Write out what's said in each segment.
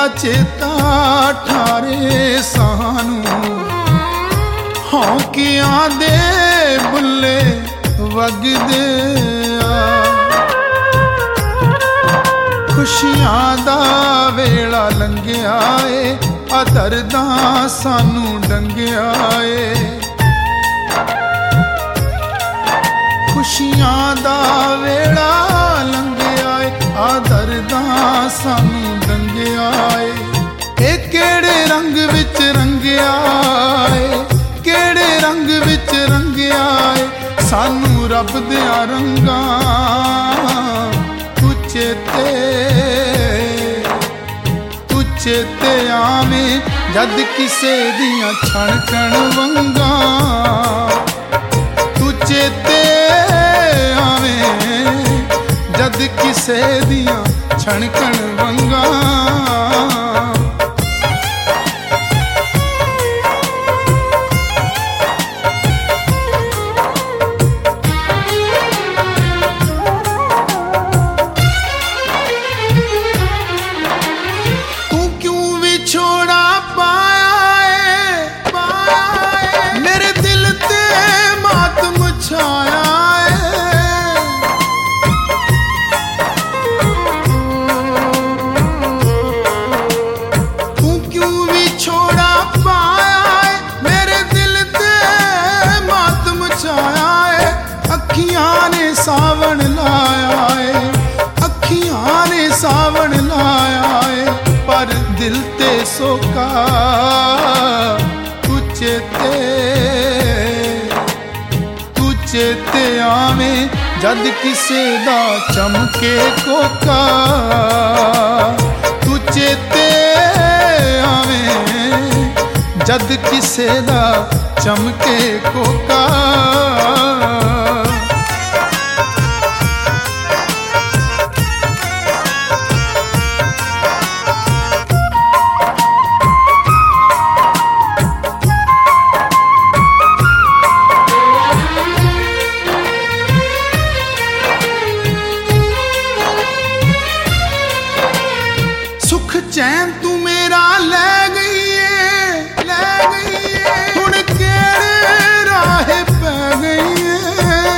चेता ठारे सानू हौकियां दे बुल्ले वगदे खुशियां दा वेला लंघिया आ दर्दां सानू डंगिया खुशियां दा वेला लंघिया आ दर्दां सानू डंगिया ए केड़े रंग विच रंगिया केड़े रंग विच रंगिया सानू रब दियां रंगां तू चेते आवें जद किसे दियां छणकण वंगां तू चेते आवें जद किसे दियां छणकण वंगां सावन लाया है अखियां ने सावन लाया है पर दिल ते सोका तू चेते आवें जद किसे दा चमके कोका तू चेते आवें जद किसे दा चमके कोका चैन तू मेरा ले गई है हुण केड़े राहे पै गई है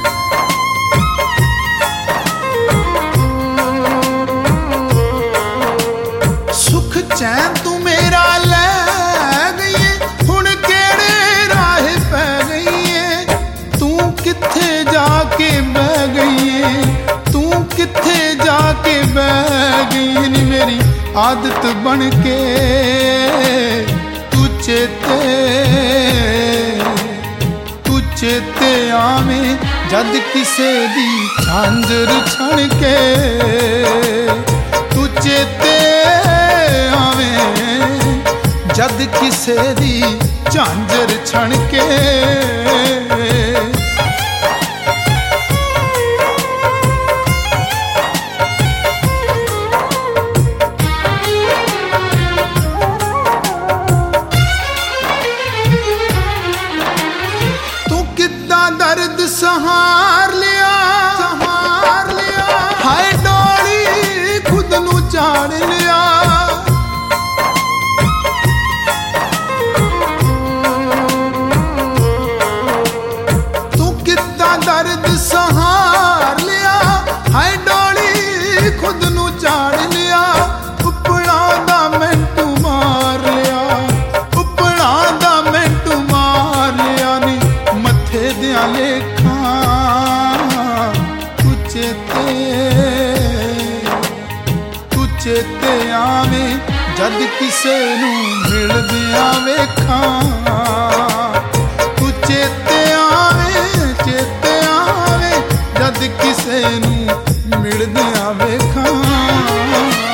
सुख चैन तू मेरा ले गई है हुण केड़े राहे पै गई है तू किथे जाके बह गई है तू किथे जाके बह गई नी मेरी आदत बन के तू चेते आवें जद किसे दी झांझर छण के तू चेते आवें जद किसे दी झांझर छण के दर्द सहार लिया हाय डोली खुद नू चाड़ लिया तू कितना दर्द सहार लिया हाय डोली खुद नू चाड़ लिया उपड़ा दा मिंटू मार लिया उपड़ा दा मिंटू मार लिया नी मथे दियां लेखां तू चेते आवें जद किसे नू मिलदियां वेखां तू चेते आवें जद किसे नू मिलदियां वेखां